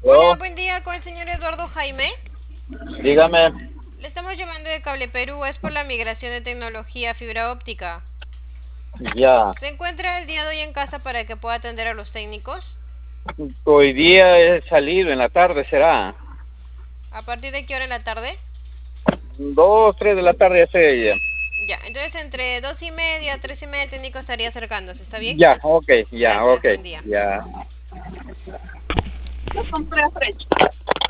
Hola, ¿Yo? buen día con el señor Eduardo Jaime. Dígame. Le estamos llamando de Cable Perú, es por la migración de tecnología a fibra óptica. Ya. ¿Se encuentra el día de hoy en casa para que pueda atender a los técnicos? Hoy día he salido, en la tarde será. ¿A partir de qué hora en la tarde? 2, 3 de la tarde ya estoy ya. Ya, entonces entre 2:30, 3:30 el técnico estaría acercándose, ¿está bien? Ya, ok, ya, ok, Gracias, buen día. ya. Lo compré a precio.